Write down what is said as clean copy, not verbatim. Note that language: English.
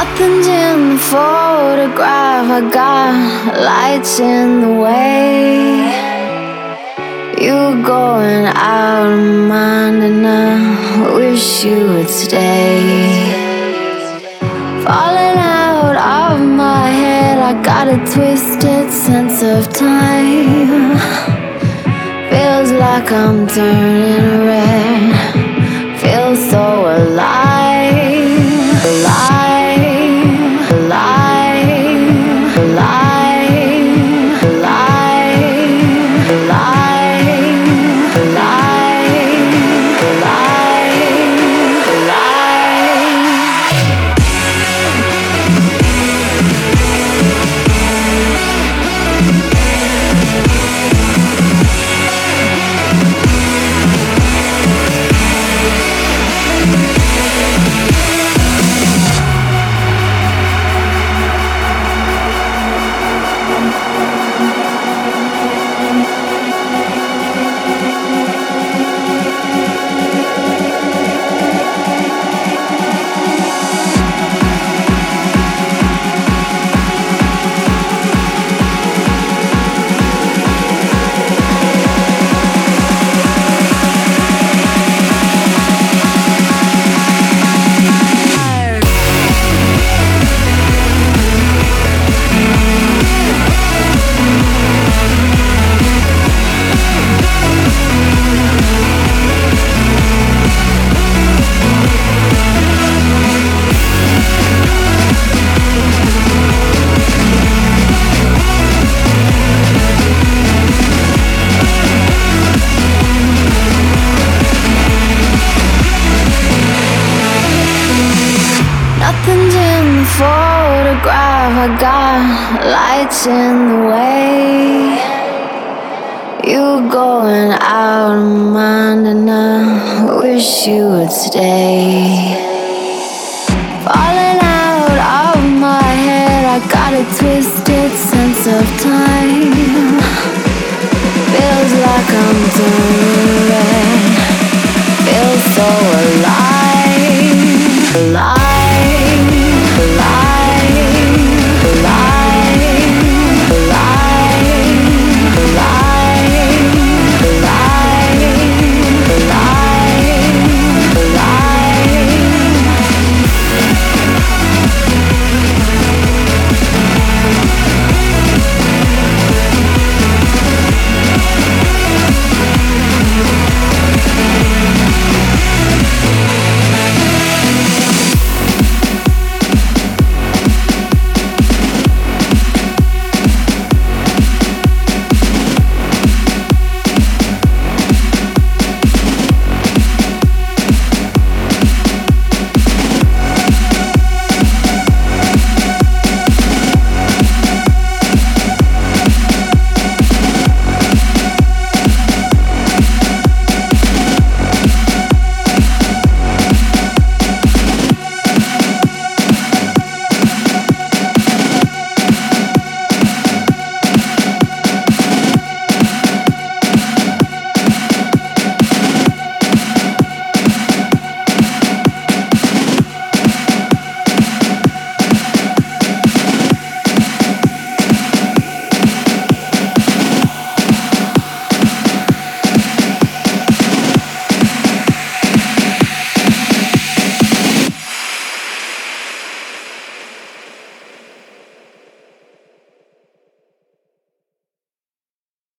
Nothing's in the photograph. I got lights in the way. You're going out of mind, and I wish you would stay. Falling out of my head, I got a twisted sense of time. Feels like I'm turning red. Feels so alive, alive, alive, alive, alive, alive, alive, alive, alive. Nothing's in the photograph. I got lights in the way. You're going out of mind, and I wish you would stay. Falling out of my head, I got a twisted sense of time. Feels like I'm turning red. Feels so alive, alive.